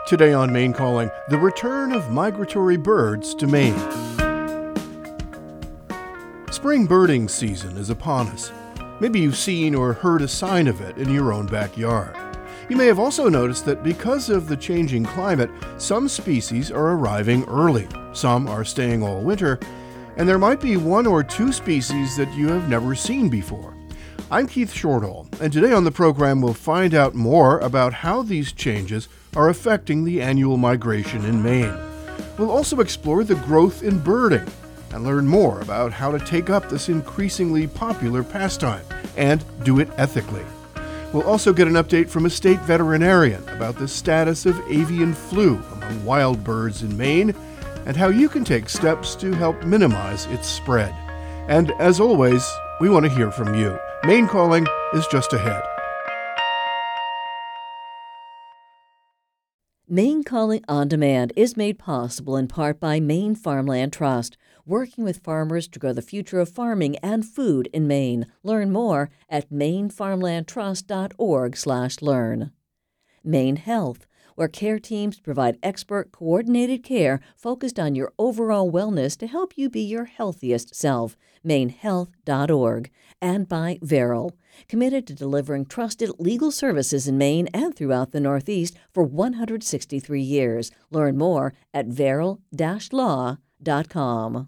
Today on Maine Calling, the return of migratory birds to Maine. Spring birding season is upon us. Maybe you've seen or heard a sign of it in your own backyard. You may have also noticed that because of the changing climate, some species are arriving early, some are staying all winter, and there might be one or two species that you have never seen before. I'm Keith Shortall, and today on the program we'll find out more about how these changes are affecting the annual migration in Maine. We'll also explore the growth in birding and learn more about how to take up this increasingly popular pastime and do it ethically. We'll also get an update from a state veterinarian about the status of avian flu among wild birds in Maine and how you can take steps to help minimize its spread. And as always, we want to hear from you. Maine Calling is just ahead. Maine Calling On Demand is made possible in part by Maine Farmland Trust, working with farmers to grow the future of farming and food in Maine. Learn more at mainefarmlandtrust.org/learn. Maine Health, where care teams provide expert coordinated care focused on your overall wellness to help you be your healthiest self. MaineHealth.org. And by Veril, committed to delivering trusted legal services in Maine and throughout the Northeast for 163 years. Learn more at veril-law.com.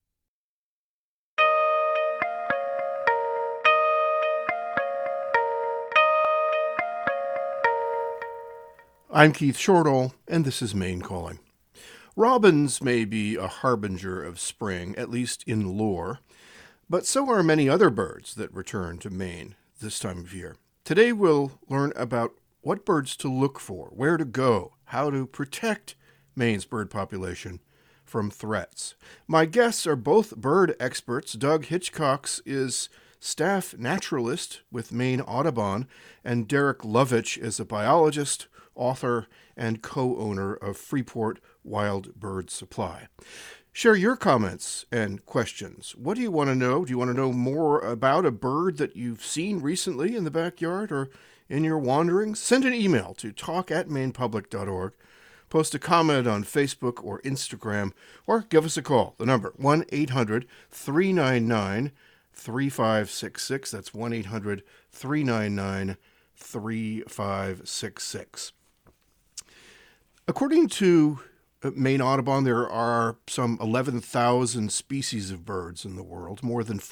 I'm Keith Shortall, and this is Maine Calling. Robins may be a harbinger of spring, at least in lore, but so are many other birds that return to Maine this time of year. Today we'll learn about what birds to look for, where to go, how to protect Maine's bird population from threats. My guests are both bird experts. Doug Hitchcock is staff naturalist with Maine Audubon, and Derek Lovich is a biologist, author, and co-owner of Freeport Wild Bird Supply. Share your comments and questions. What do you want to know? Do you want to know more about a bird that you've seen recently in the backyard or in your wanderings? Send an email to talk@mainepublic.org. Post a comment on Facebook or Instagram, or give us a call. The number, 1-800-399-3566. That's 1-800-399-3566. According to Maine Audubon, there are some 11,000 species of birds in the world. More than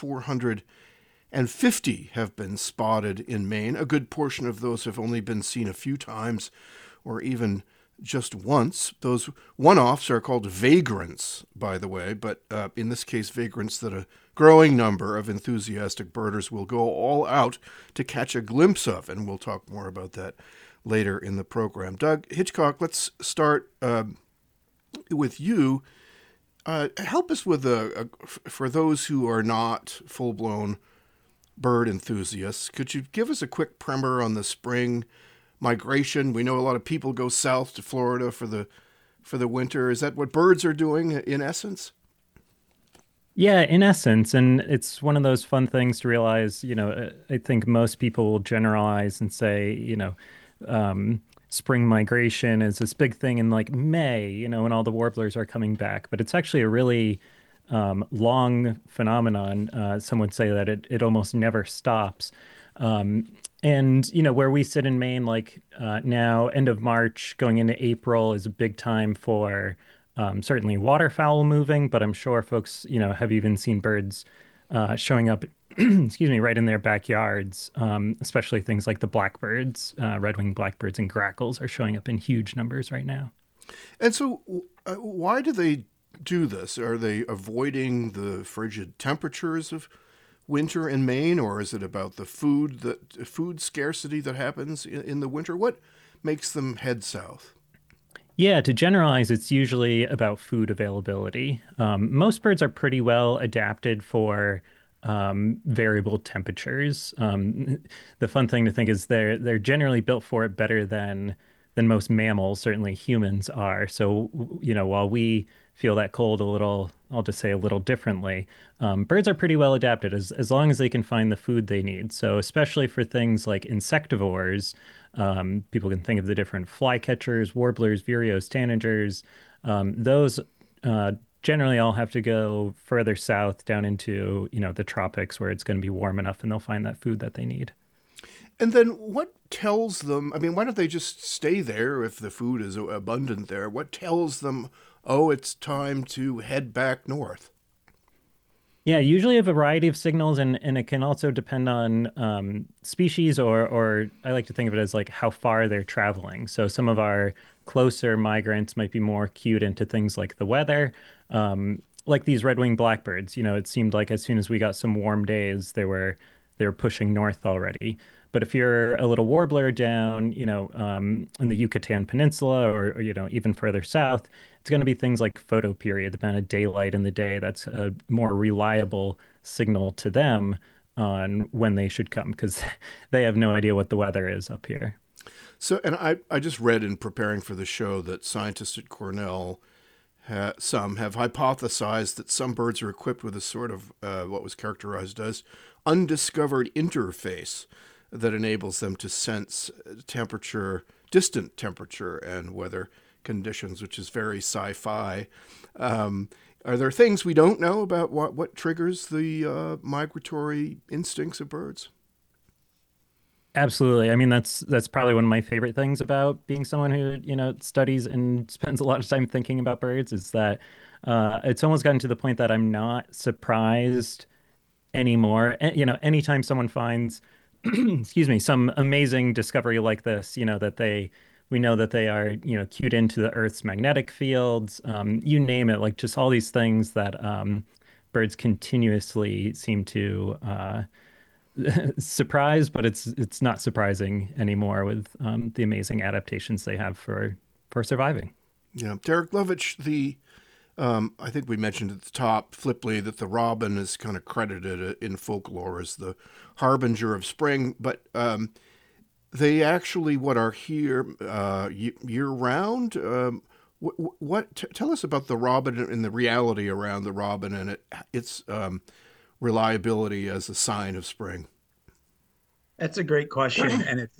450 have been spotted in Maine. A good portion of those have only been seen a few times or even just once. Those one-offs are called vagrants, by the way, but in this case, vagrants that a growing number of enthusiastic birders will go all out to catch a glimpse of, and we'll talk more about that later in the program. Doug Hitchcock, let's start with you. Help us with for those who are not full-blown bird enthusiasts, could you give us a quick primer on the spring migration? We know a lot of people go south to Florida for the winter. Is that what birds are doing in essence? Yeah, in essence, and it's one of those fun things to realize, I think most people will generalize and say, spring migration is this big thing in like May, when all the warblers are coming back. But it's actually a really long phenomenon. Some would say that it almost never stops. And, where we sit in Maine, like now, end of March, going into April is a big time for certainly waterfowl moving, but I'm sure folks, have even seen birds showing up, excuse me, right in their backyards, especially things like the blackbirds, red-winged blackbirds and grackles are showing up in huge numbers right now. And so why do they do this? Are they avoiding the frigid temperatures of winter in Maine, or is it about the food scarcity that happens in the winter? What makes them head south? Yeah, to generalize, it's usually about food availability. Most birds are pretty well adapted for variable temperatures. The fun thing to think is they're generally built for it better than than most mammals, certainly humans are. So, while we feel that cold a little, I'll just say a little differently, birds are pretty well adapted as long as they can find the food they need. So, especially for things like insectivores, people can think of the different flycatchers, warblers, vireos, tanagers. Those generally all have to go further south down into, the tropics where it's going to be warm enough and they'll find that food that they need. And then what tells them? I mean, why don't they just stay there if the food is abundant there? What tells them, oh, it's time to head back north? Yeah, usually a variety of signals, and it can also depend on species, or I like to think of it as like how far they're traveling. So some of our closer migrants might be more cued into things like the weather. Like these red-winged blackbirds, it seemed like as soon as we got some warm days, they were pushing north already. But if you're a little warbler down, in the Yucatan Peninsula, or even further south, it's going to be things like photo period, the amount of daylight in the day. That's a more reliable signal to them on when they should come because they have no idea what the weather is up here. So, and I just read in preparing for the show that scientists at Cornell, some have hypothesized that some birds are equipped with a sort of what was characterized as undiscovered interface that enables them to sense temperature, distant temperature, and weather conditions, which is very sci-fi. Are there things we don't know about what triggers the migratory instincts of birds? Absolutely. I mean, that's probably one of my favorite things about being someone who, studies and spends a lot of time thinking about birds is that it's almost gotten to the point that I'm not surprised anymore. Anytime someone finds, excuse me, some amazing discovery like this, we know that they are, cued into the Earth's magnetic fields, you name it, like just all these things that birds continuously seem to surprise, but it's not surprising anymore with the amazing adaptations they have for surviving. Yeah, Derek Lovitch, I think we mentioned at the top, flippantly, that the robin is kind of credited in folklore as the harbinger of spring, but they actually what are here year round. Tell us about the robin and the reality around the robin and its reliability as a sign of spring? That's a great question, and it's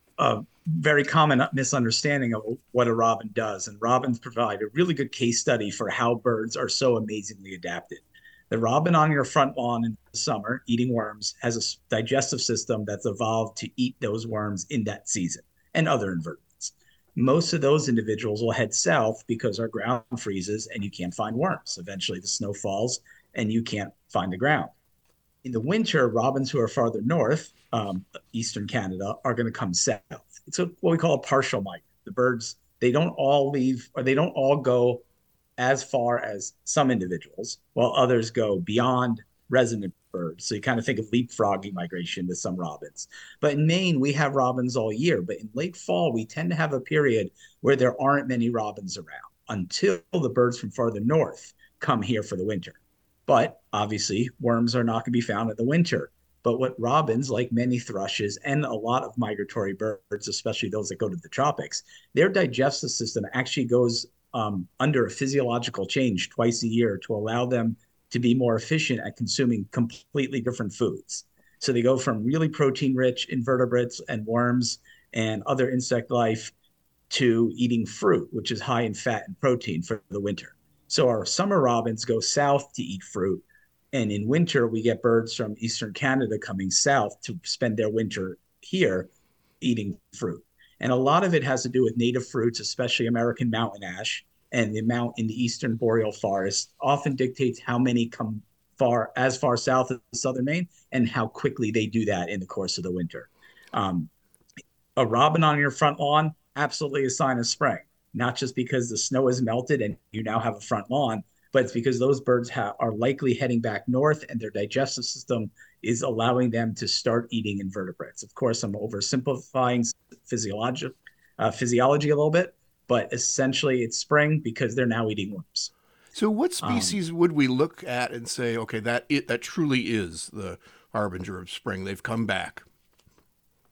a very common misunderstanding of what a robin does. And robins provide a really good case study for how birds are so amazingly adapted. The robin on your front lawn in the summer, eating worms, has a digestive system that's evolved to eat those worms in that season and other invertebrates. Most of those individuals will head south because our ground freezes and you can't find worms. Eventually, the snow falls and you can't find the ground. In the winter, robins who are farther north, eastern Canada, are going to come south. It's what we call a partial migrant. The birds, they don't all leave, or they don't all go as far as some individuals, while others go beyond resident birds. So you kind of think of leapfrogging migration with some robins. But in Maine, we have robins all year. But in late fall, we tend to have a period where there aren't many robins around until the birds from farther north come here for the winter. But obviously, worms are not going to be found in the winter. But what robins, like many thrushes and a lot of migratory birds, especially those that go to the tropics, their digestive system actually goes under a physiological change twice a year to allow them to be more efficient at consuming completely different foods. So they go from really protein-rich invertebrates and worms and other insect life to eating fruit, which is high in fat and protein for the winter. So our summer robins go south to eat fruit. And in winter, we get birds from Eastern Canada coming south to spend their winter here eating fruit. And a lot of it has to do with native fruits, especially American mountain ash, and the amount in the eastern boreal forest often dictates how many come as far south as southern Maine and how quickly they do that in the course of the winter. Um, a robin on your front lawn, absolutely a sign of spring, not just because the snow has melted and you now have a front lawn, but it's because those birds are likely heading back north and their digestive system is allowing them to start eating invertebrates. Of course, I'm oversimplifying physiology a little bit, but essentially it's spring because they're now eating worms. So, what species would we look at and say, okay, that truly is the harbinger of spring? They've come back.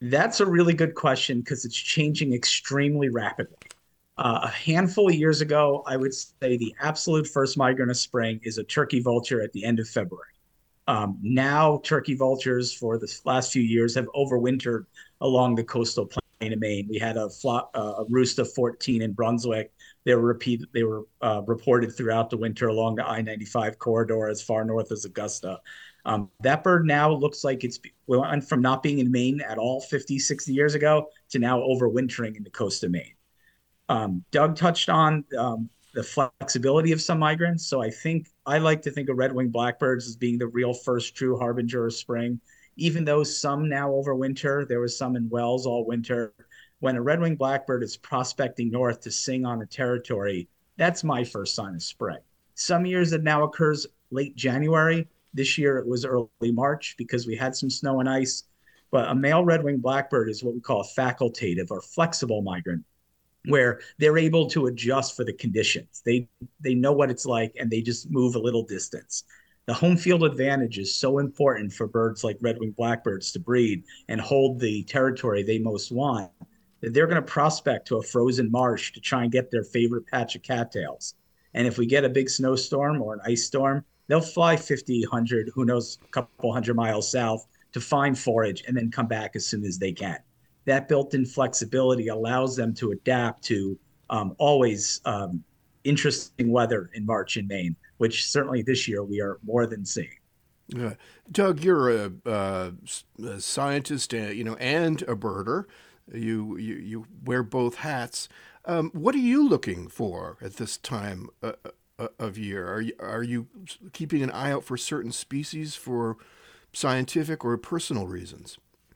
That's a really good question because it's changing extremely rapidly. A handful of years ago, I would say the absolute first migrant of spring is a turkey vulture at the end of February. Now, turkey vultures for the last few years have overwintered along the coastal plain of Maine. We had a roost of 14 in Brunswick. They were reported throughout the winter along the I-95 corridor as far north as Augusta. That bird now looks like it's went from not being in Maine at all 50, 60 years ago to now overwintering in the coast of Maine. Doug touched on the flexibility of some migrants. So I like to think of red-winged blackbirds as being the real first true harbinger of spring. Even though some now overwinter, there was some in Wells all winter. When a red-winged blackbird is prospecting north to sing on a territory, that's my first sign of spring. Some years it now occurs late January. This year it was early March because we had some snow and ice. But a male red-winged blackbird is what we call a facultative or flexible migrant, where they're able to adjust for the conditions. They know what it's like and they just move a little distance. The home field advantage is so important for birds like red-winged blackbirds to breed and hold the territory they most want, that they're going to prospect to a frozen marsh to try and get their favorite patch of cattails. And if we get a big snowstorm or an ice storm, they'll fly 50, 100, who knows, a couple hundred miles south to find forage and then come back as soon as they can. That built-in flexibility allows them to adapt to always interesting weather in March in Maine, which certainly this year we are more than seeing. Uh, Doug, you're a scientist, and a birder. You wear both hats. What are you looking for at this time of year? Are you keeping an eye out for certain species for scientific or personal reasons?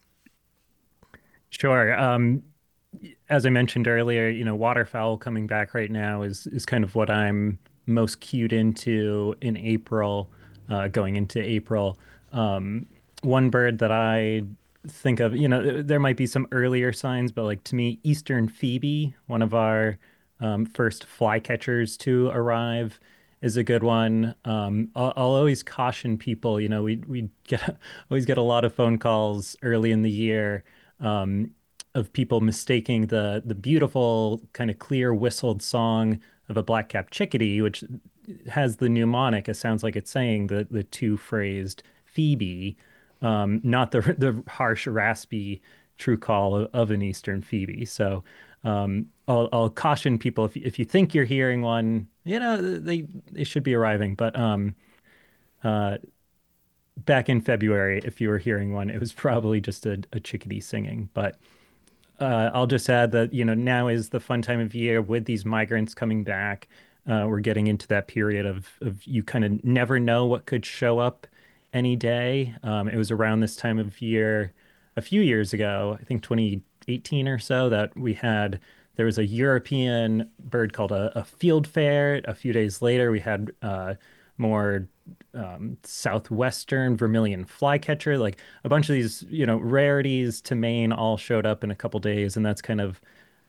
Sure. As I mentioned earlier, waterfowl coming back right now is kind of what I'm most cued into in April, going into April. One bird that I think of, there might be some earlier signs, but like to me, Eastern Phoebe, one of our first flycatchers to arrive, is a good one. I'll always caution people, we get always get a lot of phone calls early in the year of people mistaking the beautiful kind of clear whistled song of a black-capped chickadee, which has the mnemonic. It sounds like it's saying the two-phrased Phoebe, not the harsh, raspy true call of an Eastern Phoebe. So I'll caution people if you think you're hearing one, they should be arriving. But uh, back in February, if you were hearing one, it was probably just a chickadee singing. But I'll just add that, now is the fun time of year with these migrants coming back. We're getting into that period of you kind of never know what could show up any day. It was around this time of year a few years ago, I think 2018 or so, that there was a European bird called a fieldfare. A few days later, we had more southwestern vermilion flycatcher, like a bunch of these, rarities to Maine all showed up in a couple days, and that's kind of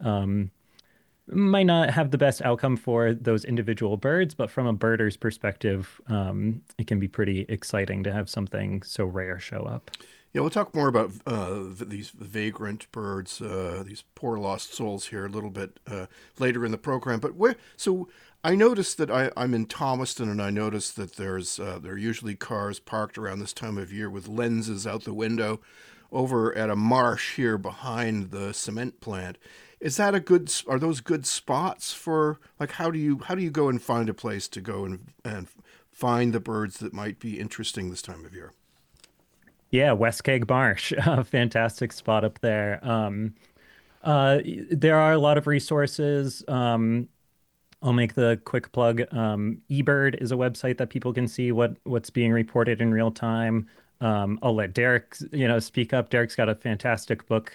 might not have the best outcome for those individual birds, but from a birder's perspective, it can be pretty exciting to have something so rare show up. Yeah, we'll talk more about these vagrant birds, these poor lost souls here a little bit later in the program. But so I noticed that I'm in Thomaston, and I noticed that there are usually cars parked around this time of year with lenses out the window over at a marsh here behind the cement plant. Is that are those good spots for, like, how do you go and find a place to go and find the birds that might be interesting this time of year? Yeah, West Keg Marsh, a fantastic spot up there. There are a lot of resources. I'll make the quick plug. eBird is a website that people can see what's being reported in real time. I'll let Derek, speak up. Derek's got a fantastic book,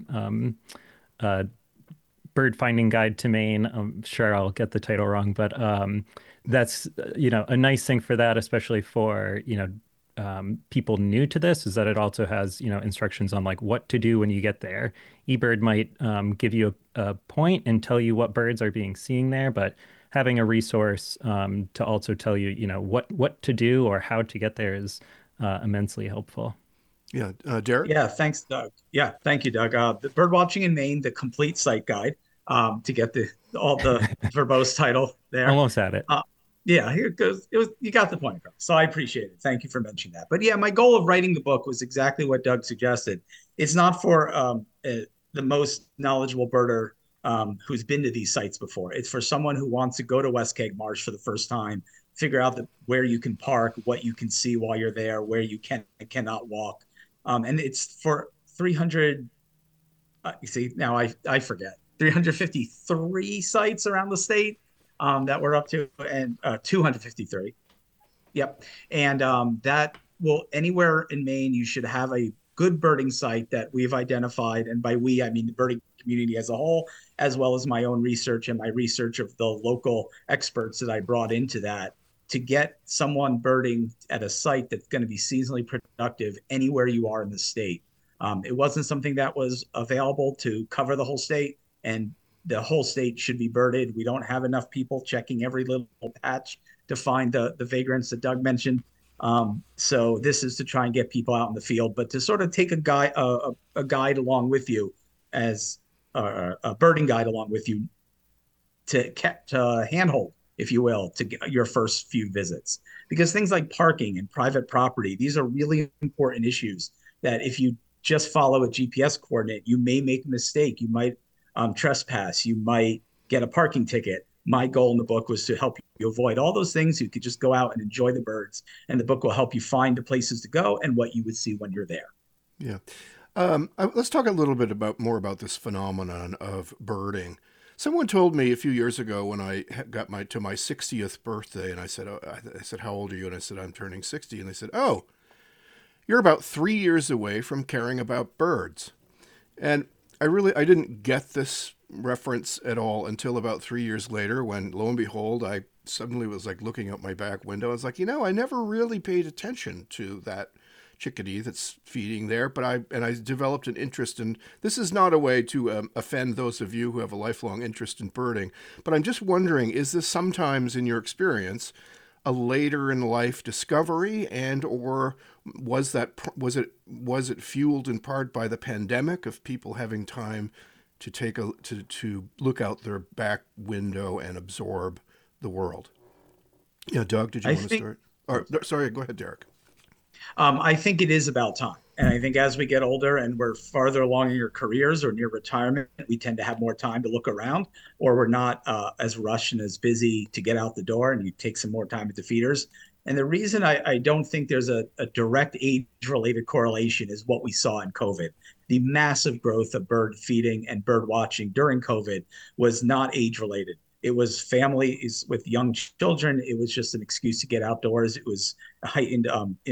Bird Finding Guide to Maine. I'm sure I'll get the title wrong, but that's a nice thing for that, especially for people new to this, is that it also has instructions on like what to do when you get there. eBird might give you a point and tell you what birds are being seen there, but having a resource to also tell you what to do or how to get there is immensely helpful. Yeah, Derek? Yeah, thanks, Doug. Yeah, thank you, Doug. The Birdwatching in Maine, the complete site guide, to get the all the verbose title there. Almost at it. Uh, yeah, here it goes. It was you got the point across. So I appreciate it. Thank you for mentioning that. But yeah, my goal of writing the book was exactly what Doug suggested. It's not for the most knowledgeable birder who's been to these sites before. It's for someone who wants to go to West Keg Marsh for the first time, figure out where you can park, what you can see while you're there, where you can and cannot walk. And it's for 300. You see, now I forget 353 sites around the state that we're up to, and 253. Yep. And that will anywhere in Maine, you should have a good birding site that we've identified. And by we, I mean the birding community as a whole, as well as my own research and my research of the local experts that I brought into that to get someone birding at a site that's going to be seasonally productive anywhere you are in the state. It wasn't something that was available to cover the whole state, and the whole state should be birded. We don't have enough people checking every little patch to find the vagrants that Doug mentioned. So this is to try and get people out in the field, but to sort of take a guide along with you as a birding guide along with you to handhold, if you will, to get your first few visits. Because things like parking and private property, these are really important issues that if you just follow a GPS coordinate, you may make a mistake. You might trespass. You might get a parking ticket. My goal in the book was to help you avoid all those things. You could just go out and enjoy the birds, and the book will help you find the places to go and what you would see when you're there. Yeah. Let's talk a little bit more about this phenomenon of birding. Someone told me a few years ago when I got to my 60th birthday, and I said, how old are you? And I said, I'm turning 60. And they said, oh, you're about 3 years away from caring about birds. And I didn't get this reference at all until about 3 years later, when lo and behold, I suddenly was like looking out my back window. I was like, I never really paid attention to that chickadee that's feeding there, but I developed an interest in, this is not a way to offend those of you who have a lifelong interest in birding, but I'm just wondering, is this sometimes in your experience a later in life discovery, and or was it fueled in part by the pandemic of people having time to to look out their back window and absorb the world? Yeah, Doug, did you I want to think start? Or, sorry, go ahead, Derek. I think it is about time. And I think as we get older and we're farther along in your careers or near retirement, we tend to have more time to look around, or we're not as rushed and as busy to get out the door, and you take some more time at the feeders. And the reason I don't think there's a direct age related correlation is what we saw in COVID. The massive growth of bird feeding and bird watching during COVID was not age related. It was families with young children. It was just an excuse to get outdoors. It was a heightened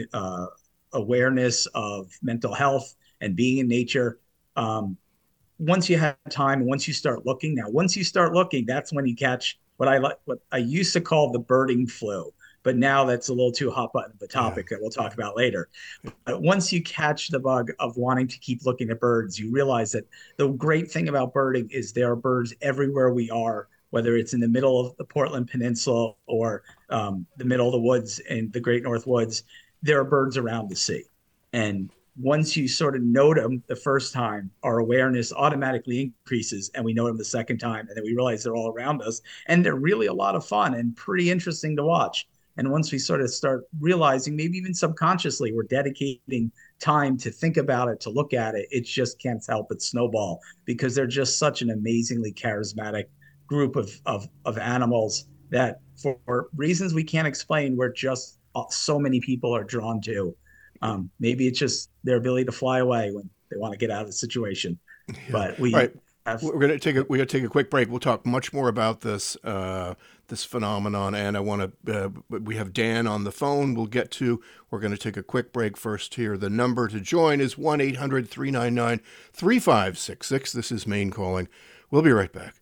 awareness of mental health and being in nature. Once you have time, and once you start looking, that's when you catch what I used to call the birding flu. But now that's a little too hot button of a topic that we'll talk about later. But once you catch the bug of wanting to keep looking at birds, you realize that the great thing about birding is there are birds everywhere we are, whether it's in the middle of the Portland Peninsula or the middle of the woods in the Great North Woods. There are birds around to see. And once you sort of note them the first time, our awareness automatically increases, and we note them the second time, and then we realize they're all around us. And they're really a lot of fun and pretty interesting to watch. And once we sort of start realizing, maybe even subconsciously, we're dedicating time to think about it, to look at it, it just can't help but snowball, because they're just such an amazingly charismatic group of animals that, for reasons we can't explain, we're just so many people are drawn to. Maybe it's just their ability to fly away when they want to get out of the situation. Yeah. But we All right. have. We're going to take a quick break. We'll talk much more about this this phenomenon, and I want to. We have Dan on the phone. We're going to take a quick break first here. The number to join is 1-800-399-3566. This is Maine Calling. We'll be right back.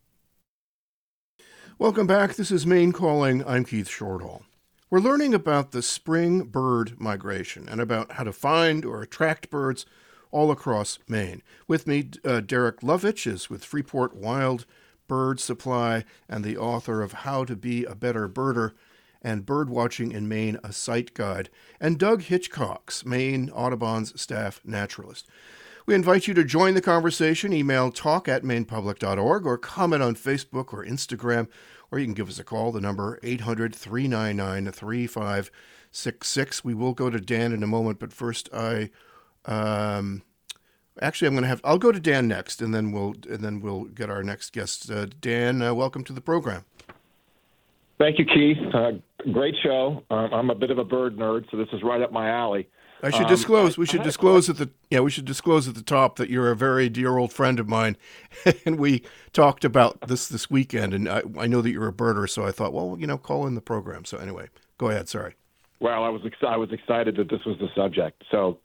Welcome back. This is Maine Calling. I'm Keith Shortall. We're learning about the spring bird migration and about how to find or attract birds all across Maine. With me, Derek Lovich is with Freeport Wild Bird Supply and the author of How to Be a Better Birder. and Birdwatching in Maine, a Sight Guide, and Doug Hitchcox, Maine Audubon's staff naturalist. We invite you to join the conversation. Email talk@mainepublic.org or comment on Facebook or Instagram, or you can give us a call. The number 800-399-3566. We will go to Dan in a moment, but first I'll go to Dan next, and then we'll get our next guest. Dan, welcome to the program. Thank you, Keith. Great show. I'm a bit of a bird nerd, so this is right up my alley. I should disclose. We should disclose at the top that you're a very dear old friend of mine, and we talked about this weekend. And I know that you're a birder, so I thought, well, call in the program. So anyway, go ahead. Sorry. Well, I was excited that this was the subject. So,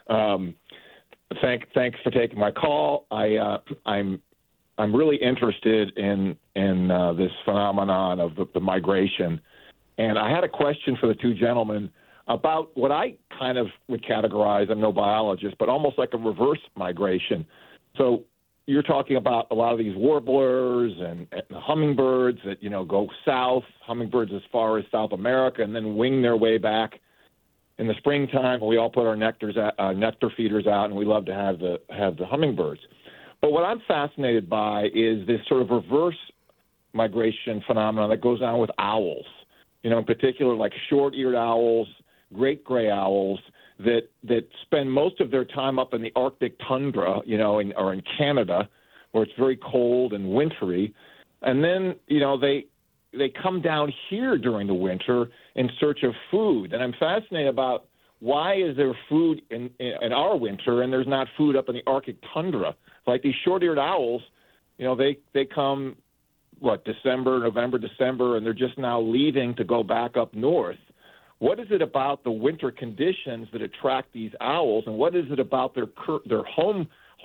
thanks for taking my call. I'm really interested in this phenomenon of the migration, and I had a question for the two gentlemen about what I kind of would categorize, I'm no biologist, but almost like a reverse migration. So you're talking about a lot of these warblers and hummingbirds that, go south, hummingbirds as far as South America, and then wing their way back in the springtime. We all put our nectar feeders out, and we love to have the hummingbirds. But what I'm fascinated by is this sort of reverse migration phenomenon that goes on with owls, in particular like short-eared owls, great gray owls that spend most of their time up in the Arctic tundra, or in Canada, where it's very cold and wintry. And then, they come down here during the winter in search of food. And I'm fascinated about why is there food in our winter and there's not food up in the Arctic tundra? Like these short-eared owls, they come, November, December, and they're just now leaving to go back up north. What is it about the winter conditions that attract these owls, and what is it about their home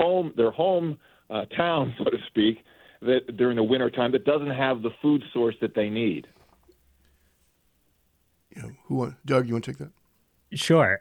town, so to speak, that during the winter time that doesn't have the food source that they need? Doug, you want to take that? Sure.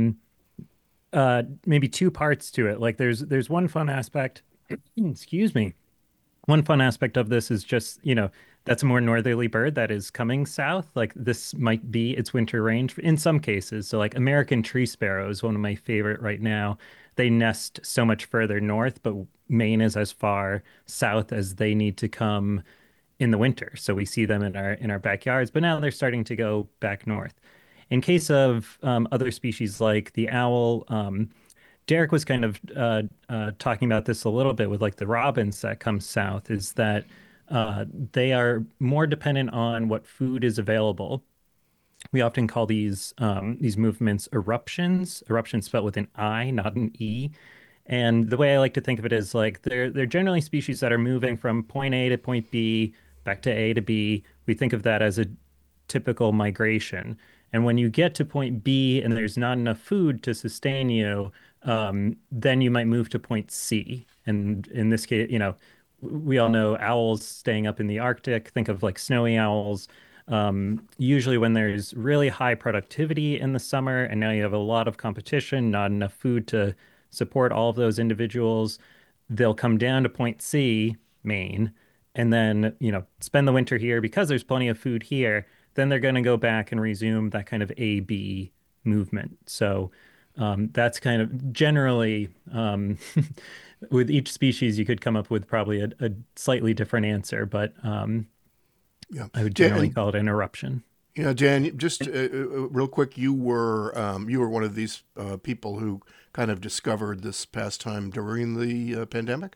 Maybe two parts to it. Like there's one fun aspect. Excuse me. One fun aspect of this is just, that's a more northerly bird that is coming south. Like this might be its winter range in some cases. So like American tree sparrow is one of my favorite right now. They nest so much further north, but Maine is as far south as they need to come in the winter. So we see them in our backyards, but now they're starting to go back north. In case of other species like the owl, Derek was kind of talking about this a little bit with like the robins that come south, is that they are more dependent on what food is available. We often call these movements eruptions spelled with an I, not an E. And the way I like to think of it is like they're generally species that are moving from point A to point B, back to A to B. We think of that as a typical migration. And when you get to point B and there's not enough food to sustain you, then you might move to point C. And in this case, we all know owls staying up in the Arctic. Think of like snowy owls. Usually when there's really high productivity in the summer and now you have a lot of competition, not enough food to support all of those individuals, they'll come down to point C, Maine, and then, spend the winter here because there's plenty of food here. Then they're going to go back and resume that kind of A-B movement. So that's kind of generally, with each species, you could come up with probably a slightly different answer, but I would generally call it an eruption. Dan, just real quick, you were one of these people who kind of discovered this pastime during the pandemic.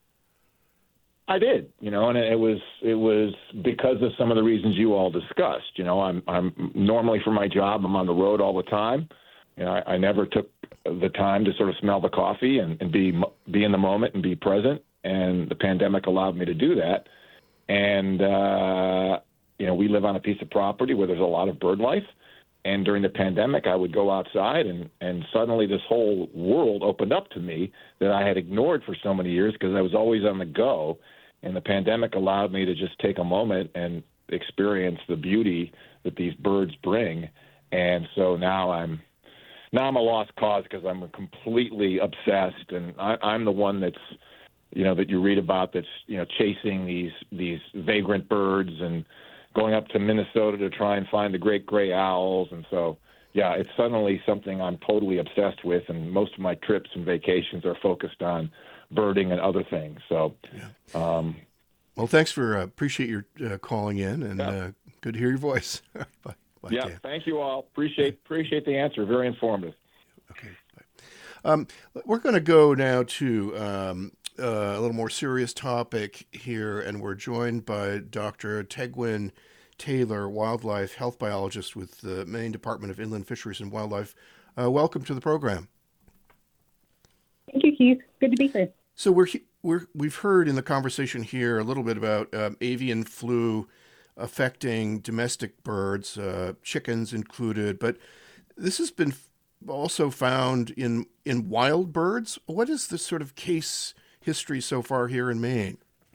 I did, and it was because of some of the reasons you all discussed. I'm normally for my job, I'm on the road all the time. I never took the time to sort of smell the coffee and be in the moment and be present. And the pandemic allowed me to do that. And, we live on a piece of property where there's a lot of bird life. And during the pandemic, I would go outside and suddenly this whole world opened up to me that I had ignored for so many years because I was always on the go. And the pandemic allowed me to just take a moment and experience the beauty that these birds bring. And so now I'm a lost cause because I'm completely obsessed. And I'm the one that's, that you read about that's, chasing these vagrant birds and going up to Minnesota to try and find the great gray owls. And so, yeah, it's suddenly something I'm totally obsessed with, and most of my trips and vacations are focused on birding and other things. So, well, thanks for appreciate your calling in, and good to hear your voice. Bye. Bye, yeah, Dan. thank you all. Appreciate the answer. Very informative. Okay. Bye. We're going to go now to a little more serious topic here, and we're joined by Dr. Tegwin Taylor, wildlife health biologist with the Maine Department of Inland Fisheries and Wildlife. Welcome to the program. Thank you, Keith. Good to be here. So we've heard in the conversation here a little bit about avian flu affecting domestic birds, chickens included, but this has been also found in wild birds. What is the sort of case history so far here in Maine?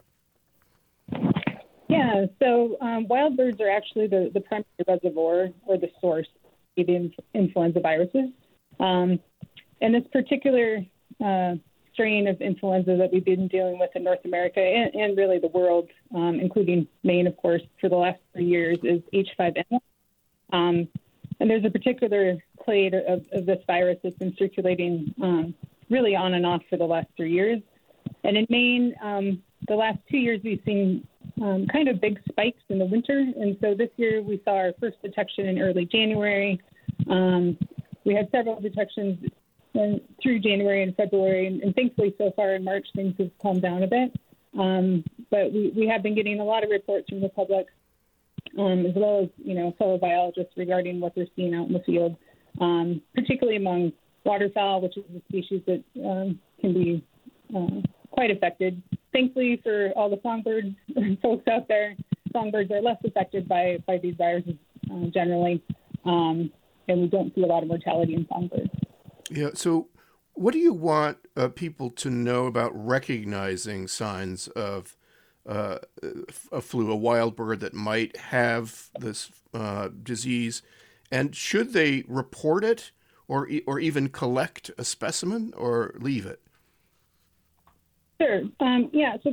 Yeah, so wild birds are actually the primary reservoir or the source of the influenza viruses. And this particular strain of influenza that we've been dealing with in North America and really the world, including Maine, of course, for the last 3 years is H5N1. And there's a particular clade of this virus that's been circulating really on and off for the last 3 years. And in Maine, the last 2 years, we've seen kind of big spikes in the winter. And so this year we saw our first detection in early January. We had several detections through January and February, and thankfully so far in March things have calmed down a bit. But we have been getting a lot of reports from the public, as well as fellow biologists regarding what they're seeing out in the field, particularly among waterfowl, which is a species that can be quite affected. Thankfully for all the songbird folks out there, songbirds are less affected by these viruses generally, and we don't see a lot of mortality in songbirds. Yeah. So, what do you want people to know about recognizing signs of a flu, a wild bird that might have this disease, and should they report it, or even collect a specimen, or leave it? Sure. So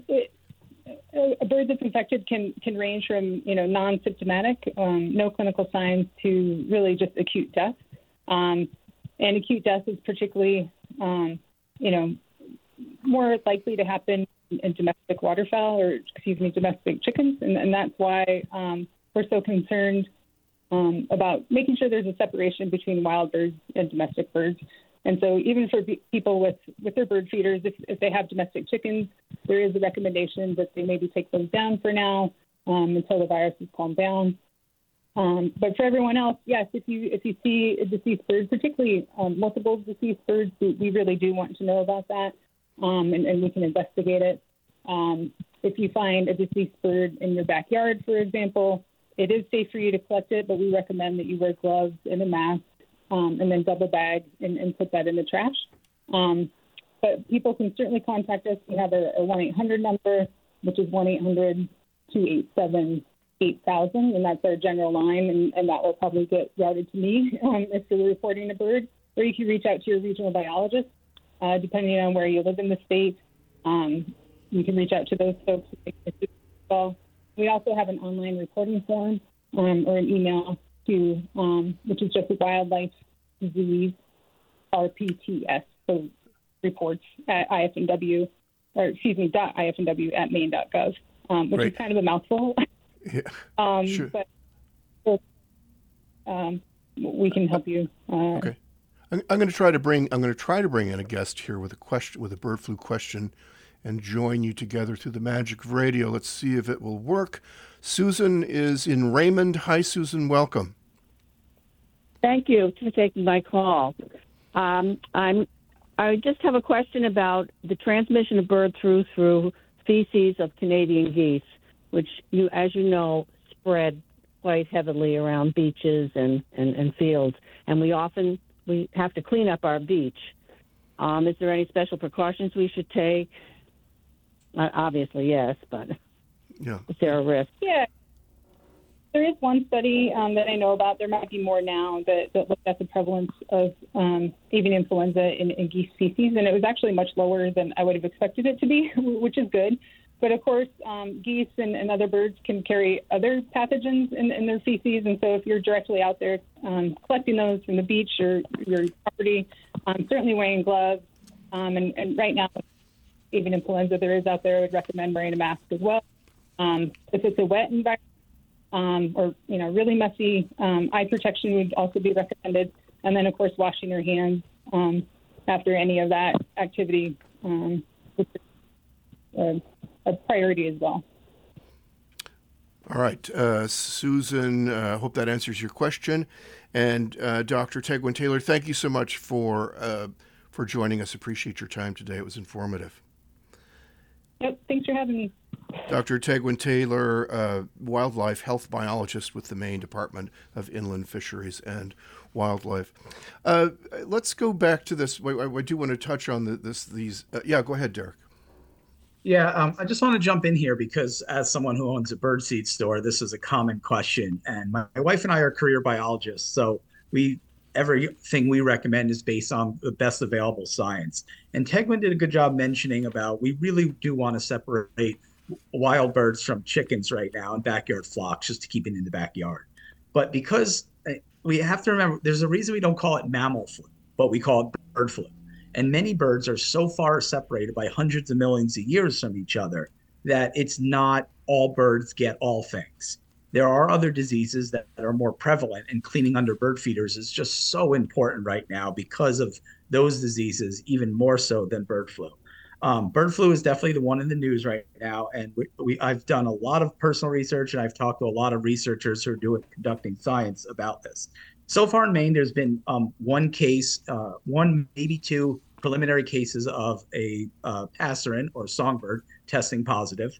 a bird that's infected can range from non-symptomatic, no clinical signs, to really just acute death. And acute death is particularly, more likely to happen in domestic waterfowl domestic chickens. And that's why we're so concerned about making sure there's a separation between wild birds and domestic birds. And so even for people with their bird feeders, if they have domestic chickens, there is a recommendation that they maybe take those down for now until the virus has calmed down. But for everyone else, yes, if you see a deceased bird, particularly multiple deceased birds, we really do want to know about that, and we can investigate it. If you find a deceased bird in your backyard, for example, it is safe for you to collect it, but we recommend that you wear gloves and a mask, and then double bag and put that in the trash. But people can certainly contact us. We have a 1-800 number, which is 1-800-287-8000, and that's our general line, and that will probably get routed to me if you're reporting a bird. Or you can reach out to your regional biologist, depending on where you live in the state. You can reach out to those folks. We also have an online reporting form or an email to, which is just wildlife disease RPTS, so reports at ifnw, .ifnw@maine.gov, which Right. is kind of a mouthful. Yeah. Sure. But we can help you. Okay. I'm going to try to bring in a guest here with a bird flu question, and join you together through the magic of radio. Let's see if it will work. Susan is in Raymond. Hi, Susan. Welcome. Thank you for taking my call. I just have a question about the transmission of bird flu through feces of Canadian geese, which, as you know, spread quite heavily around beaches and fields, and we have to clean up our beach. Is there any special precautions we should take? Obviously, yes, but Yeah. is there a risk? Yeah. There is one study that I know about. There might be more now that looked at the prevalence of avian influenza in geese species, and it was actually much lower than I would have expected it to be, which is good. But of course, geese and other birds can carry other pathogens in their feces. And so if you're directly out there collecting those from the beach or your property, certainly wearing gloves. And right now, even influenza there is out there, I would recommend wearing a mask as well. If it's a wet environment or really messy, eye protection would also be recommended. And then, of course, washing your hands after any of that activity is a priority as well. All right, Susan, hope that answers your question. And Dr. Tegwin Taylor, thank you so much for joining us. Appreciate your time today. It was informative. Yep, thanks for having me. Dr. Tegwin Taylor, wildlife health biologist with the Maine Department of Inland Fisheries and Wildlife. Let's go back to this. I do want to touch on these. Yeah, go ahead, Derek. Yeah, I just want to jump in here because as someone who owns a birdseed store, this is a common question. And my wife and I are career biologists, so everything we recommend is based on the best available science. And Tegwin did a good job mentioning about we really do want to separate wild birds from chickens right now and backyard flocks just to keep it in the backyard. But because we have to remember, there's a reason we don't call it mammal flu, but we call it bird flu. And many birds are so far separated by hundreds of millions of years from each other that it's not all birds get all things. There are other diseases that are more prevalent, and cleaning under bird feeders is just so important right now because of those diseases, even more so than bird flu. Bird flu is definitely the one in the news right now, and I've done a lot of personal research, and I've talked to a lot of researchers who are conducting science about this. So far in Maine, there's been one case, one maybe two preliminary cases of a passerine or songbird testing positive.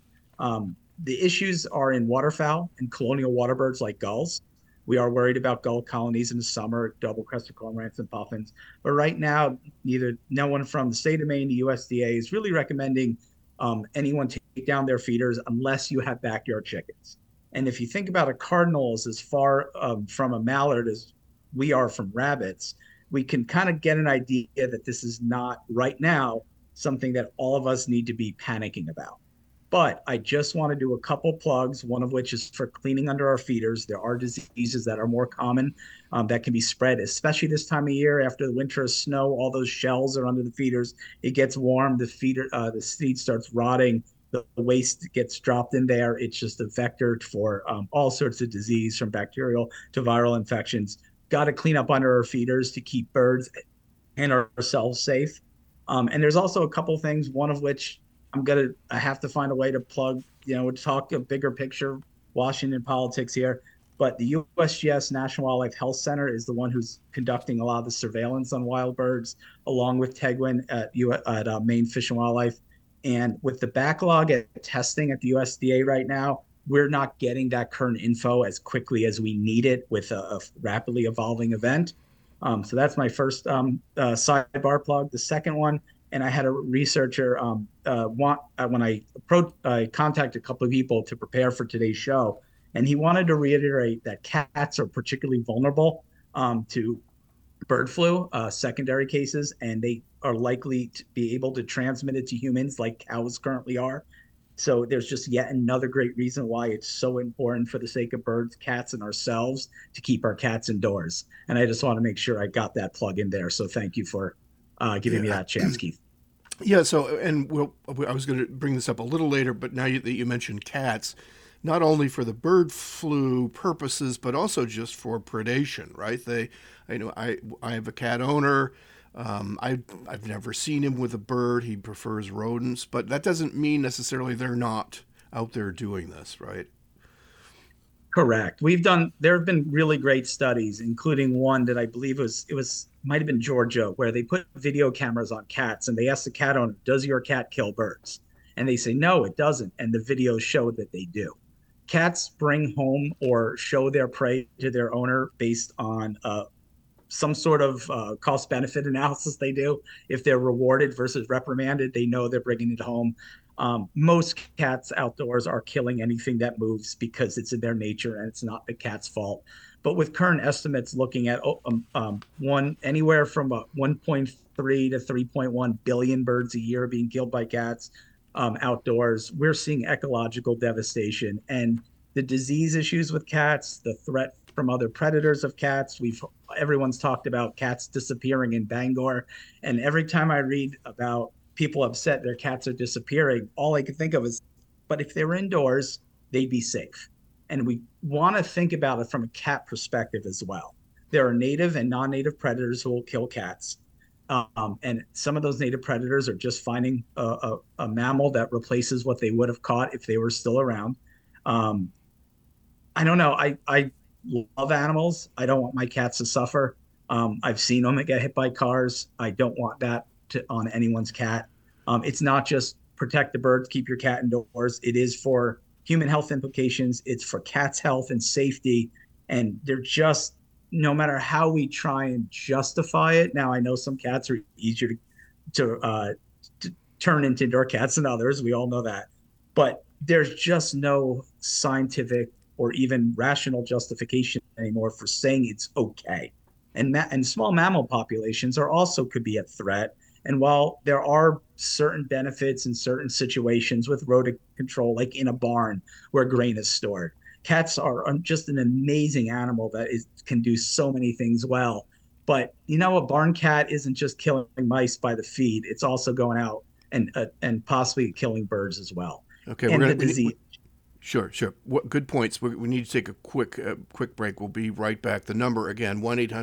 The issues are in waterfowl and colonial water birds like gulls. We are worried about gull colonies in the summer, double-crested cormorants and puffins. But right now, no one from the state of Maine, the USDA, is really recommending anyone take down their feeders unless you have backyard chickens. And if you think about a cardinal is as far from a mallard as we are from rabbits, we can kind of get an idea that this is not right now something that all of us need to be panicking about. But I just want to do a couple plugs, one of which is for cleaning under our feeders. There are diseases that are more common that can be spread, especially this time of year after the winter of snow. All those shells are under the feeders. It gets warm. The seed starts rotting. The waste gets dropped in there. It's just a vector for all sorts of disease, from bacterial to viral infections. Got to clean up under our feeders to keep birds and ourselves safe. And there's also a couple things, one of which I have to find a way to plug, to talk a bigger picture, Washington politics here. But the USGS National Wildlife Health Center is the one who's conducting a lot of the surveillance on wild birds, along with Tegwin at Maine Fish and Wildlife. And with the backlog at testing at the USDA right now, we're not getting that current info as quickly as we need it with a rapidly evolving event. So that's my first sidebar plug. The second one, and I had a researcher when I contacted a couple of people to prepare for today's show, and he wanted to reiterate that cats are particularly vulnerable to bird flu, secondary cases, and they are likely to be able to transmit it to humans like cows currently are. So there's just yet another great reason why it's so important, for the sake of birds, cats, and ourselves, to keep our cats indoors. And I just want to make sure I got that plug in there. So thank you for giving me that chance, Keith. Yeah, so, and I was going to bring this up a little later, but now that you mentioned cats, not only for the bird flu purposes, but also just for predation, right? I have a cat owner. I've never seen him with a bird. He prefers rodents, but that doesn't mean necessarily they're not out there doing this, right? Correct. There have been really great studies, including one that I believe might have been Georgia, where they put video cameras on cats and they asked the cat owner, does your cat kill birds? And they say, no, it doesn't. And the videos show that they do. Cats bring home or show their prey to their owner based on some sort of cost-benefit analysis they do. If they're rewarded versus reprimanded, they know they're bringing it home. Most cats outdoors are killing anything that moves because it's in their nature and it's not the cat's fault. But with current estimates looking at anywhere from 1.3 to 3.1 billion birds a year being killed by cats, outdoors. We're seeing ecological devastation and the disease issues with cats, the threat from other predators of cats. Everyone's talked about cats disappearing in Bangor, and every time I read about people upset their cats are disappearing, all I can think of is, but if they were indoors, they'd be safe. And we want to think about it from a cat perspective as well. There are native and non-native predators who will kill cats. And some of those native predators are just finding a mammal that replaces what they would have caught if they were still around. I don't know. I love animals. I don't want my cats to suffer. I've seen them get hit by cars. I don't want that on anyone's cat. It's not just protect the birds, keep your cat indoors. It is for human health implications. It's for cats' health and safety. And they're just, no matter how we try and justify it. Now, I know some cats are easier to turn into indoor cats than others. We all know that. But there's just no scientific or even rational justification anymore for saying it's okay. And small mammal populations are also could be at threat. And while there are certain benefits in certain situations with rodent control, like in a barn where grain is stored, cats are just an amazing animal that can do so many things well. But a barn cat isn't just killing mice by the feed; it's also going out and possibly killing birds as well. Okay, and we're the going disease. Sure. Good points. We need to take a quick break. We'll be right back. The number again,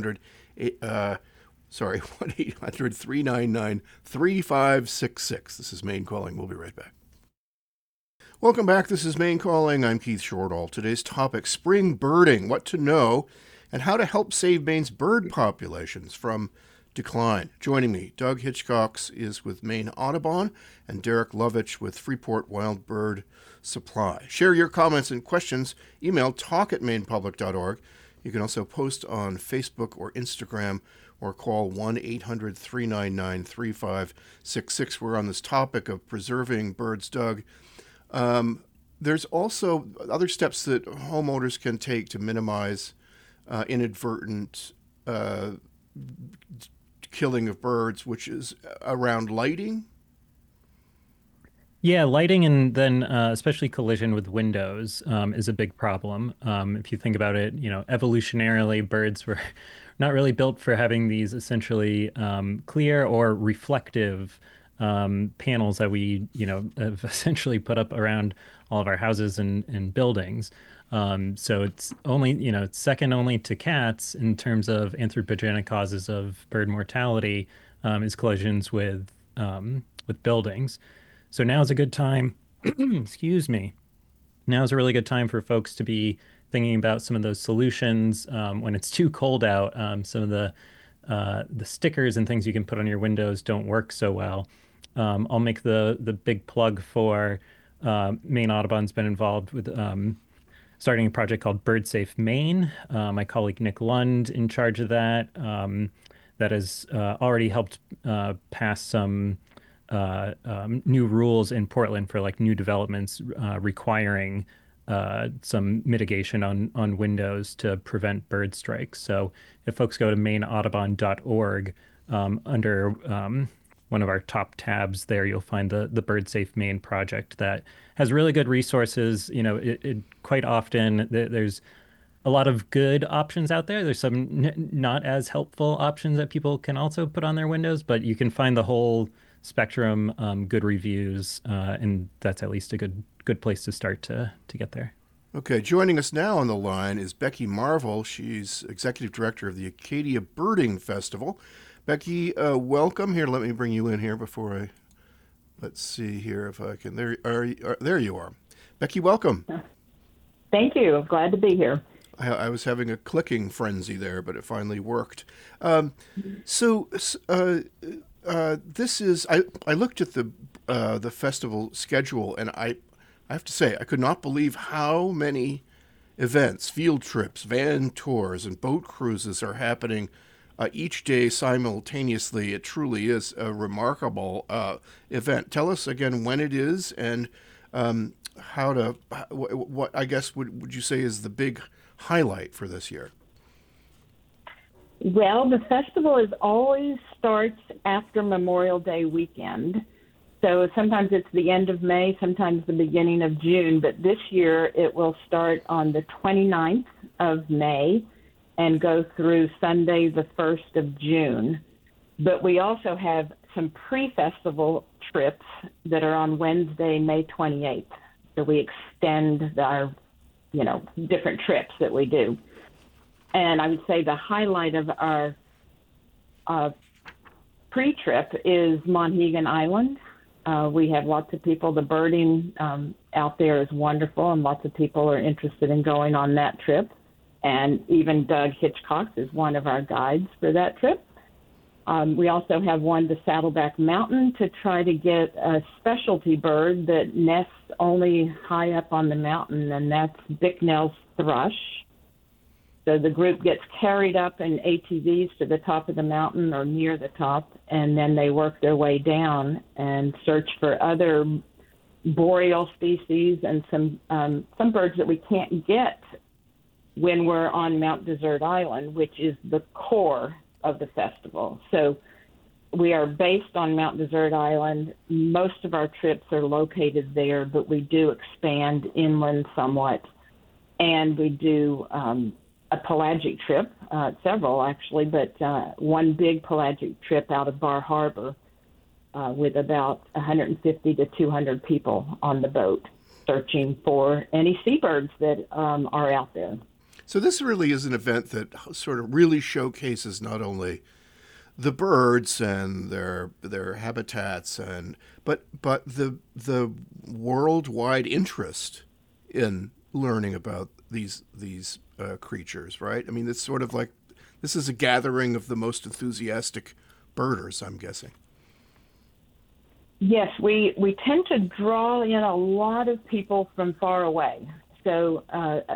1-800-399-3566. This is Maine Calling. We'll be right back. Welcome back. This is Maine Calling. I'm Keith Shortall. Today's topic, spring birding, what to know and how to help save Maine's bird populations from decline. Joining me, Doug Hitchcox is with Maine Audubon and Derek Lovich with Freeport Wild Bird Supply. Share your comments and questions. Email talk@mainepublic.org. You can also post on Facebook or Instagram or call 1-800-399-3566. We're on this topic of preserving birds, Doug. There's also other steps that homeowners can take to minimize inadvertent killing of birds, which is around lighting. Yeah, lighting and then especially collision with windows is a big problem. If you think about it, evolutionarily, birds were not really built for having these essentially clear or reflective panels that we, have essentially put up around all of our houses and buildings. So it's only, it's second only to cats in terms of anthropogenic causes of bird mortality is collisions with buildings. So now is a good time, excuse me, now is a really good time for folks to be thinking about some of those solutions when it's too cold out. Some of the stickers and things you can put on your windows don't work so well. I'll make the big plug for Maine Audubon's been involved with starting a project called Bird Safe Maine. My colleague Nick Lund in charge of that. That has already helped pass some new rules in Portland for new developments requiring some mitigation on windows to prevent bird strikes. So if folks go to maineaudubon.org, under one of our top tabs there, you'll find the Bird Safe Maine project that has really good resources. It quite often there's a lot of good options out there. There's some not as helpful options that people can also put on their windows, but you can find the whole spectrum, good reviews, and that's at least a good place to start to get there. Okay, joining us now on the line is Becky Marvel. She's executive director of the Acadia Birding Festival. Becky, welcome. Here, let me bring you in here before let's see here if I can. There you are. Becky, welcome. Thank you. I'm glad to be here. I was having a clicking frenzy there, but it finally worked. This is, I looked at the festival schedule, and I have to say, I could not believe how many events, field trips, van tours, and boat cruises are happening each day simultaneously. It truly is a remarkable event. Tell us again when it is and what I guess would you say is the big highlight for this year? Well, the festival always starts after Memorial Day weekend. So sometimes it's the end of May, sometimes the beginning of June, but this year it will start on the 29th of May and go through Sunday, the 1st of June. But we also have some pre-festival trips that are on Wednesday, May 28th. So we extend our, different trips that we do. And I would say the highlight of our pre-trip is Monhegan Island. We have lots of people. The birding out there is wonderful, and lots of people are interested in going on that trip. And even Doug Hitchcock is one of our guides for that trip. We also have one to Saddleback Mountain to try to get a specialty bird that nests only high up on the mountain, and that's Bicknell's thrush. So the group gets carried up in ATVs to the top of the mountain or near the top, and then they work their way down and search for other boreal species and some birds that we can't get when we're on Mount Desert Island, which is the core of the festival. So we are based on Mount Desert Island. Most of our trips are located there, but we do expand inland somewhat. And we do a pelagic trip, several actually, but one big pelagic trip out of Bar Harbor with about 150 to 200 people on the boat searching for any seabirds that are out there. So this really is an event that sort of really showcases not only the birds and their habitats but the worldwide interest in learning about these creatures, right? I mean, it's sort of like this is a gathering of the most enthusiastic birders, I'm guessing. Yes, we tend to draw in a lot of people from far away. So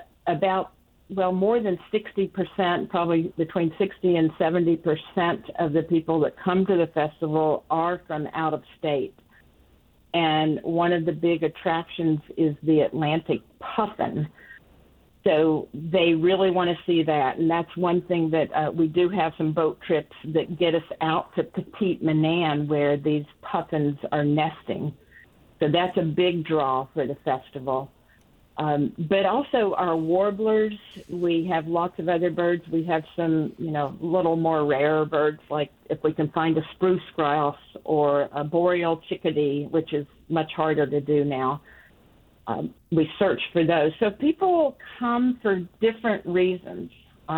more than 60%, probably between 60 and 70% of the people that come to the festival are from out of state. And one of the big attractions is the Atlantic puffin. So they really want to see that. And that's one thing that we do have some boat trips that get us out to Petite Manan where these puffins are nesting. So that's a big draw for the festival. But also our warblers, we have lots of other birds. We have some, little more rare birds, like if we can find a spruce grouse or a boreal chickadee, which is much harder to do now. We search for those. So people come for different reasons,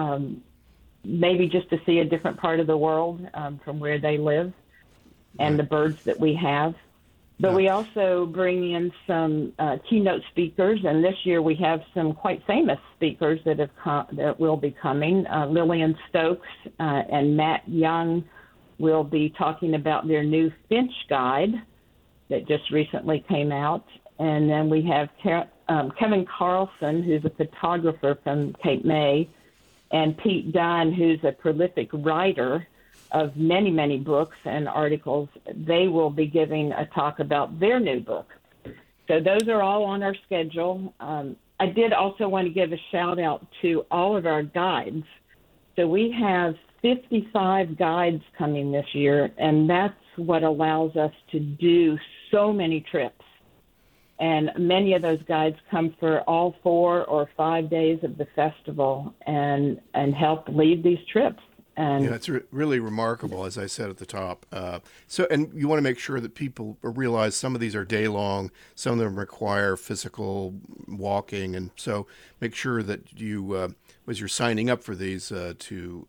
maybe just to see a different part of the world from where they live and the birds that we have. But we also bring in some keynote speakers, and this year we have some quite famous speakers that will be coming. Lillian Stokes and Matt Young will be talking about their new Finch Guide that just recently came out. And then we have Kevin Carlson, who's a photographer from Cape May, and Pete Dunn, who's a prolific writer of many, many books and articles. They will be giving a talk about their new book. So those are all on our schedule. I did also want to give a shout out to all of our guides. So we have 55 guides coming this year, and that's what allows us to do so many trips. And many of those guides come for all 4 or 5 days of the festival and help lead these trips. And it's really remarkable, as I said at the top. And you want to make sure that people realize some of these are day long, some of them require physical walking, and so make sure that you, as you're signing up for these, to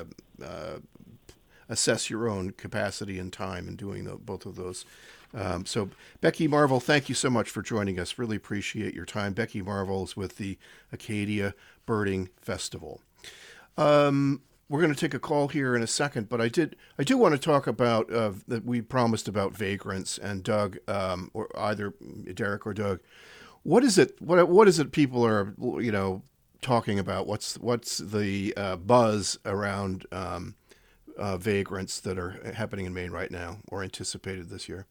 assess your own capacity and time in doing both of those. So Becky Marvel, thank you so much for joining us. Really appreciate your time. Becky Marvel is with the Acadia Birding Festival. We're going to take a call here in a second, but I do want to talk about that we promised about vagrants, and Doug, or either Derek or Doug. What is it? What is it people are talking about? What's the buzz around vagrants that are happening in Maine right now or anticipated this year?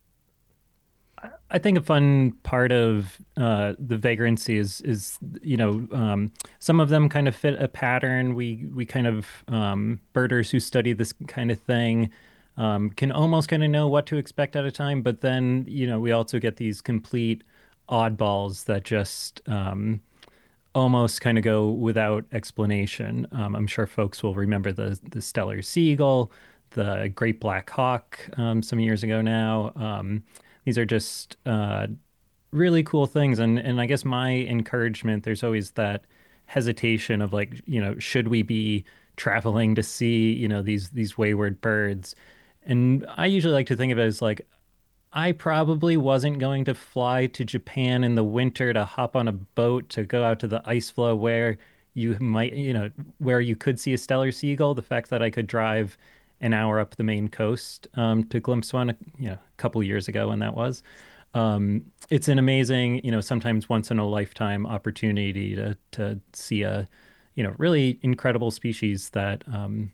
I think a fun part of the vagrancy is some of them kind of fit a pattern. We kind of birders who study this kind of thing can almost kind of know what to expect at a time. But then, we also get these complete oddballs that just almost kind of go without explanation. I'm sure folks will remember the Steller Seagull, the Great Black Hawk some years ago now. These are just really cool things. And I guess my encouragement, there's always that hesitation of like, should we be traveling to see, these wayward birds? And I usually like to think of it as like, I probably wasn't going to fly to Japan in the winter to hop on a boat to go out to the ice floe where you might, where you could see a Steller Seagull. The fact that I could drive an hour up the Maine coast to glimpse one, a couple years ago when that was. It's an amazing, sometimes once in a lifetime opportunity to see a, really incredible species that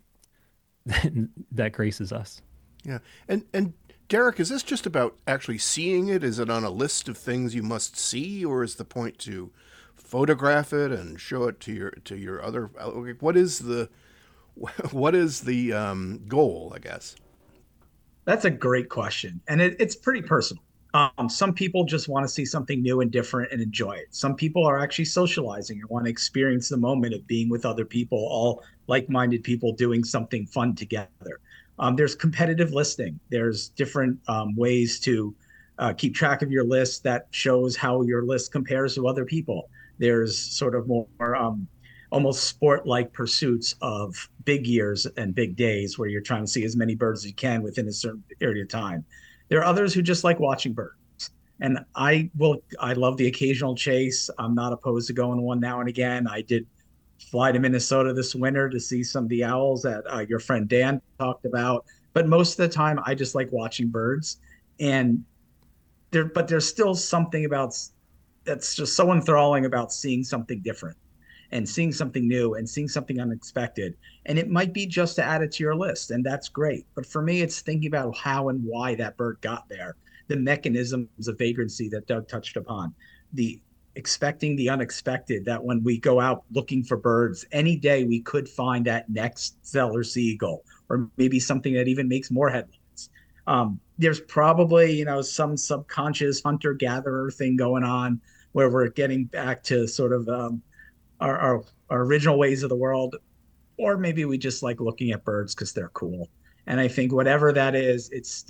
that graces us. Yeah. And Derek, is this just about actually seeing it? Is it on a list of things you must see, or is the point to photograph it and show it to your other? What is the goal, I guess? That's a great question, and it's pretty personal. Some people just want to see something new and different and enjoy it. Some people are actually socializing and want to experience the moment of being with other people, all like-minded people doing something fun together. There's competitive listing. There's different ways to keep track of your list that shows how your list compares to other people. There's sort of more almost sport-like pursuits of big years and big days where you're trying to see as many birds as you can within a certain period of time. There are others who just like watching birds. And I love the occasional chase. I'm not opposed to going one now and again. I did fly to Minnesota this winter to see some of the owls that your friend Dan talked about. But most of the time, I just like watching birds. And there's still something about that's just so enthralling about seeing something different and seeing something new and seeing something unexpected. And it might be just to add it to your list, and that's great. But for me, it's thinking about how and why that bird got there, the mechanisms of vagrancy that Doug touched upon, the expecting the unexpected, that when we go out looking for birds, any day we could find that next Steller Seagull, or maybe something that even makes more headlines. There's probably, some subconscious hunter-gatherer thing going on where we're getting back to sort of our original ways of the world, or maybe we just like looking at birds because they're cool. And I think whatever that is, it's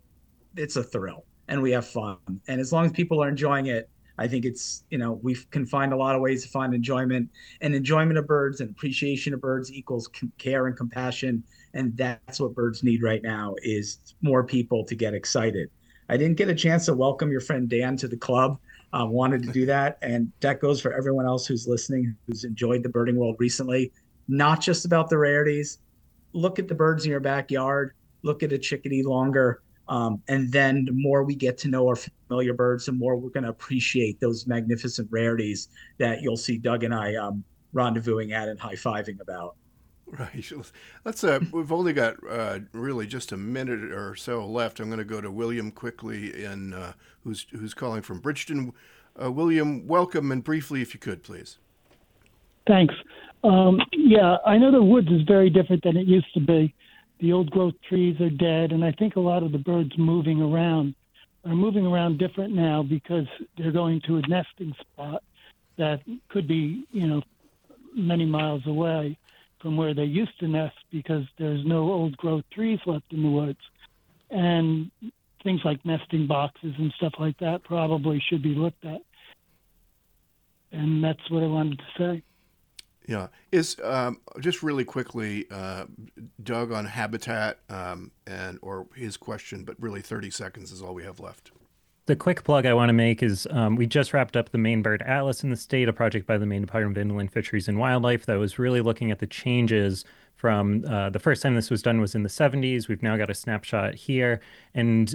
a thrill and we have fun. And as long as people are enjoying it, I think it's, we can find a lot of ways to find enjoyment, and enjoyment of birds and appreciation of birds equals care and compassion. And that's what birds need right now, is more people to get excited. I didn't get a chance to welcome your friend Dan to the club. Wanted to do that. And that goes for everyone else who's listening, who's enjoyed the birding world recently. Not just about the rarities. Look at the birds in your backyard. Look at a chickadee longer. And then the more we get to know our familiar birds, the more we're going to appreciate those magnificent rarities that you'll see Doug and I rendezvousing at and high-fiving about. Right. We've only got really just a minute or so left. I'm going to go to William quickly, who's calling from Bridgeton. William, welcome, and briefly, if you could, please. Thanks. Yeah, I know the woods is very different than it used to be. The old growth trees are dead, and I think a lot of the birds moving around are moving around different now because they're going to a nesting spot that could be, many miles away from where they used to nest, because there's no old growth trees left in the woods. And things like nesting boxes and stuff like that probably should be looked at. And that's what I wanted to say. Yeah. Is just really quickly, Doug, on habitat or his question, but really 30 seconds is all we have left. The quick plug I want to make is we just wrapped up the Maine Bird Atlas in the state, a project by the Maine Department of Inland Fisheries and Wildlife that was really looking at the changes from the first time this was done was in the 70s. We've now got a snapshot here. And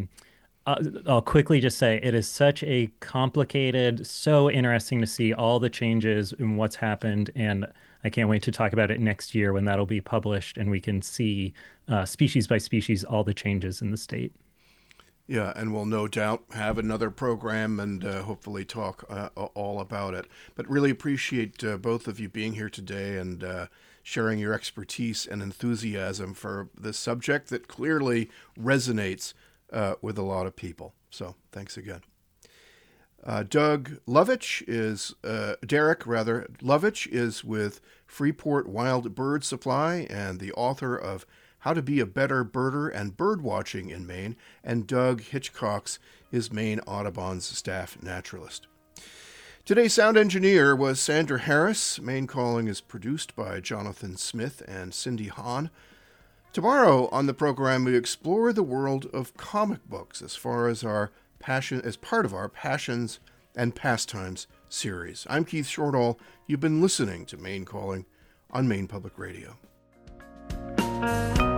I'll quickly just say it is such a complicated, so interesting to see all the changes and what's happened. And I can't wait to talk about it next year when that'll be published and we can see species by species all the changes in the state. Yeah, and we'll no doubt have another program and hopefully talk all about it. But really appreciate both of you being here today and sharing your expertise and enthusiasm for this subject that clearly resonates with a lot of people. So thanks again. Derek Lovich is with Freeport Wild Bird Supply and the author of How to Be a Better Birder and Bird Watching in Maine, and Doug Hitchcox is Maine Audubon's staff naturalist. Today's sound engineer was Sandra Harris. Maine Calling is produced by Jonathan Smith and Cindy Hahn. Tomorrow on the program, we explore the world of comic books as part of our Passions and Pastimes series. I'm Keith Shortall. You've been listening to Maine Calling on Maine Public Radio.